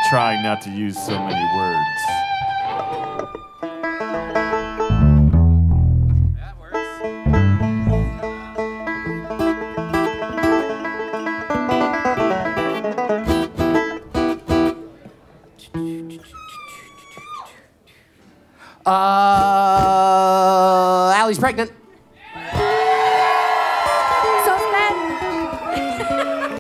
trying not to use so many words. That works. Allie's pregnant.